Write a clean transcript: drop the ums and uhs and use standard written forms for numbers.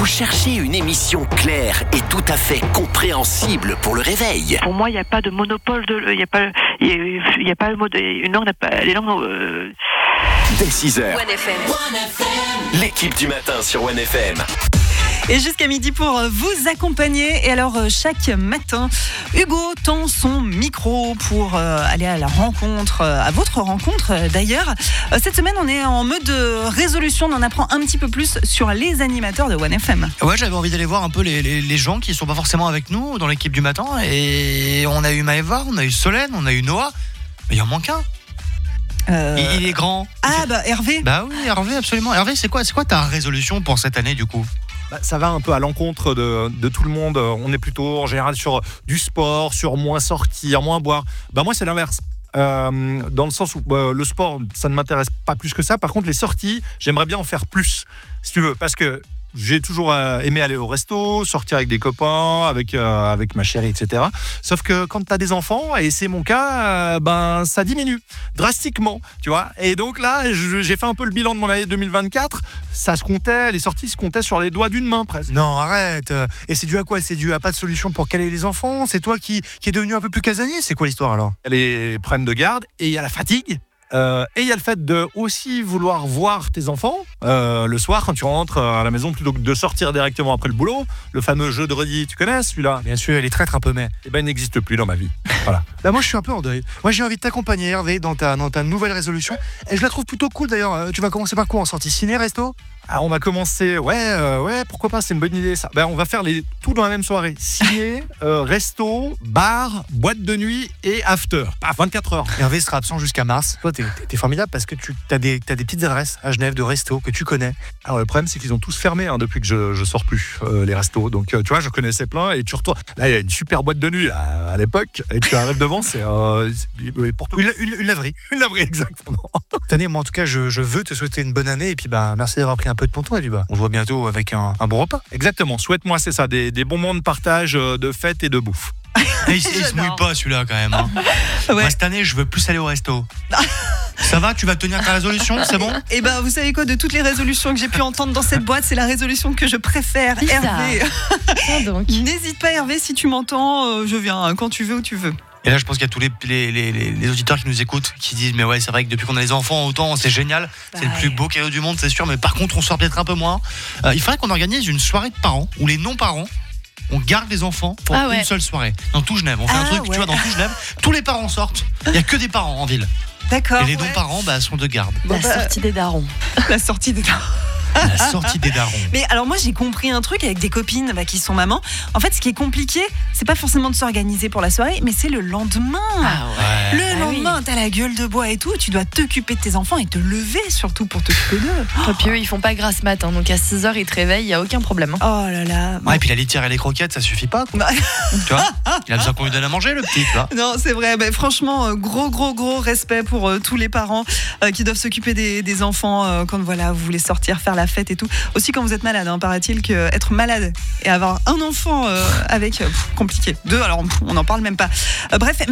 Vous cherchez une émission claire et tout à fait compréhensible pour le réveil. Pour moi, il n'y a pas de monopole il n'y a pas le mot une langue n'a pas les langues. Dès 6h. 1FM. L'équipe du matin sur 1FM. Et jusqu'à midi pour vous accompagner. Et alors, chaque matin, Hugo tend son micro pour aller à la rencontre, à votre rencontre d'ailleurs. Cette semaine, on est en mode résolution. On en apprend un petit peu plus sur les animateurs de 1FM. Ouais, j'avais envie d'aller voir un peu les gens qui sont pas forcément avec nous dans l'équipe du matin. Et on a eu Maëva, on a eu Solène, on a eu Noah. Mais il en manque un. Il est grand. Ah bah Hervé. Bah oui, Hervé, absolument. Hervé, c'est quoi ta résolution pour cette année du coup ? Ça va un peu à l'encontre de tout le monde. On est plutôt en général sur du sport, sur moins sortir, moins boire. Moi, c'est l'inverse. Dans le sens où le sport, ça ne m'intéresse pas plus que ça. Par contre, les sorties, j'aimerais bien en faire plus, si tu veux. Parce que j'ai toujours aimé aller au resto, sortir avec des copains, avec ma chérie, etc. Sauf que quand tu as des enfants, et c'est mon cas, ça diminue drastiquement, tu vois. Et donc là, j'ai fait un peu le bilan de mon année 2024. Les sorties se comptaient sur les doigts d'une main presque. Non, arrête. Et c'est dû à quoi ? C'est dû à pas de solution pour caler les enfants ? C'est toi qui est devenu un peu plus casanier ? C'est quoi l'histoire alors ? Il y a les problèmes de garde et il y a la fatigue. Et il y a le fait de aussi vouloir voir tes enfants le soir quand tu rentres à la maison plutôt que de sortir directement après le boulot. Le fameux jeu de redis, tu connais celui-là ? Bien sûr, il est traître un peu, mais il n'existe plus dans ma vie. Voilà. Moi je suis un peu en deuil. Moi j'ai envie de t'accompagner Hervé dans ta nouvelle résolution. Et je la trouve plutôt cool d'ailleurs. Tu vas commencer par quoi en sortie ? Ciné, resto ? On va commencer, pourquoi pas, c'est une bonne idée ça. On va faire tout dans la même soirée. Ciné, resto, bar, boîte de nuit et after. 24 heures. Hervé sera absent jusqu'à mars. Toi, t'es formidable parce que tu as des petites adresses à Genève de resto que tu connais. Alors le problème, c'est qu'ils ont tous fermé depuis que je sors plus les restos. Donc tu vois, je connaissais plein et tu retournes. Là, il y a une super boîte de nuit à l'époque et tu arrives devant, c'est pour tout. Une laverie. Une laverie, exactement. Cette année, moi en tout cas, je veux te souhaiter une bonne année et puis merci d'avoir pris un peu de ton temps et puis on se voit bientôt avec un bon repas. Exactement, souhaite-moi, c'est ça, des bons moments de partage, de fête et de bouffe. Il se mouille pas celui-là quand même. Hein. Ouais. Moi cette année, je veux plus aller au resto. Ça va, tu vas tenir ta résolution, c'est bon ? Et vous savez quoi, de toutes les résolutions que j'ai pu entendre dans cette boîte, c'est la résolution que je préfère. C'est Hervé. ça. Donc. N'hésite pas Hervé, si tu m'entends, je viens quand tu veux, où tu veux. Et là, je pense qu'il y a tous les auditeurs qui nous écoutent, qui disent mais ouais, c'est vrai que depuis qu'on a les enfants, autant c'est génial, c'est le plus beau cadeau du monde, c'est sûr. Mais par contre, on sort peut-être un peu moins. Il faudrait qu'on organise une soirée de parents où les non-parents, on garde les enfants pour une seule soirée. Dans tout Genève, on fait un truc, tu vois, dans tout Genève, tous les parents sortent. Il y a que des parents en ville. D'accord. Et les non-parents, sont de garde. La sortie des darons. La sortie des darons. La sortie des darons. Mais alors moi j'ai compris un truc avec des copines qui sont mamans. En fait ce qui est compliqué, c'est pas forcément de s'organiser pour la soirée, mais c'est le lendemain. Le lendemain, t'as la gueule de bois et tout, tu dois t'occuper de tes enfants et te lever surtout pour t'occuper d'eux. Et puis eux ils font pas grasse mat, donc à 6h ils te réveillent, il y a aucun problème. Oh là là. Ouais, et puis la litière et les croquettes, ça suffit pas quoi. Tu vois, il a besoin qu'on lui donne à manger le petit, tu vois. Non, c'est vrai. Franchement, gros respect pour tous les parents qui doivent s'occuper des enfants quand vous voulez sortir, faire la fête et tout. Aussi quand vous êtes malade, paraît-il qu'être malade et avoir un enfant avec compliqué. 2, alors on n'en parle même pas. Bref.